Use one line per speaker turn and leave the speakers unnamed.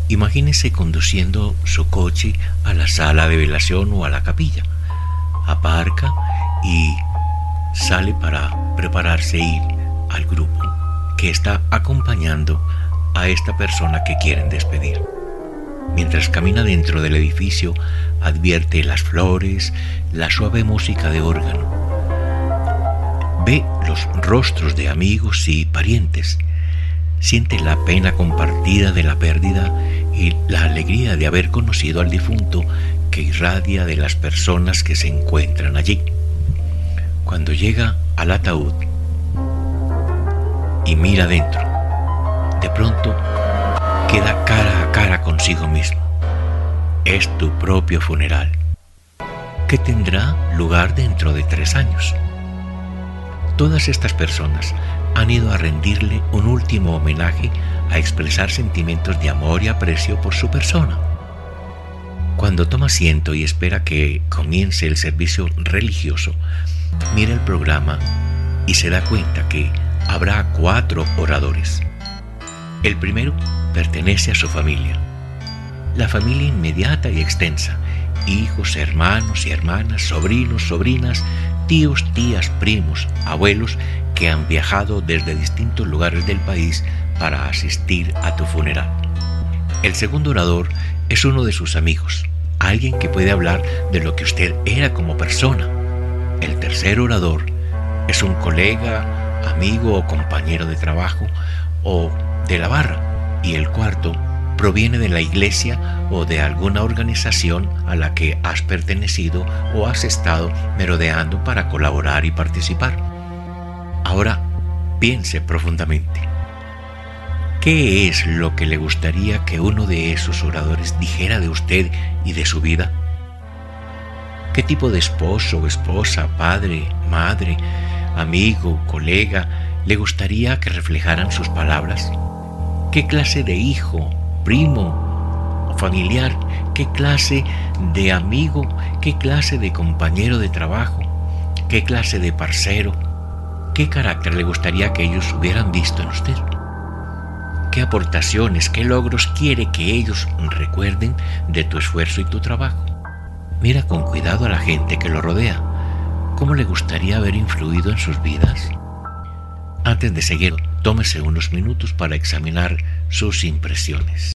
Imagínese conduciendo su coche a la sala de velación o a la capilla. Aparca y sale para prepararse a ir al grupo que está acompañando a esta persona que quieren despedir. Mientras camina dentro del edificio, advierte las flores, la suave música de órgano. Ve los rostros de amigos y parientes. Siente la pena compartida de la pérdida y la alegría de haber conocido al difunto que irradia de las personas que se encuentran allí. Cuando llega al ataúd y mira dentro, de pronto queda cara a cara consigo mismo. Es tu propio funeral, que tendrá lugar dentro de 3 años. Todas estas personas han ido a rendirle un último homenaje, a expresar sentimientos de amor y aprecio por su persona. Cuando toma asiento y espera que comience el servicio religioso, mira el programa y se da cuenta que habrá 4 oradores. El primero pertenece a su familia, la familia inmediata y extensa: hijos, hermanos y hermanas, sobrinos, sobrinas, tíos, tías, primos, abuelos que han viajado desde distintos lugares del país para asistir a tu funeral. El segundo orador es uno de sus amigos, alguien que puede hablar de lo que usted era como persona. El tercer orador es un colega, amigo o compañero de trabajo o de la barra. Y el cuarto proviene de la iglesia o de alguna organización a la que has pertenecido o has estado merodeando para colaborar y participar. Ahora piense profundamente. ¿Qué es lo que le gustaría que uno de esos oradores dijera de usted y de su vida? ¿Qué tipo de esposo o esposa, padre, madre, amigo, colega le gustaría que reflejaran sus palabras? ¿Qué clase de hijo, primo, familiar, qué clase de amigo, qué clase de compañero de trabajo, qué clase de parcero, qué carácter le gustaría que ellos hubieran visto en usted? ¿Qué aportaciones, qué logros quiere que ellos recuerden de tu esfuerzo y tu trabajo? Mira con cuidado a la gente que lo rodea. ¿Cómo le gustaría haber influido en sus vidas? Antes de seguir, tómese unos minutos para examinar sus impresiones.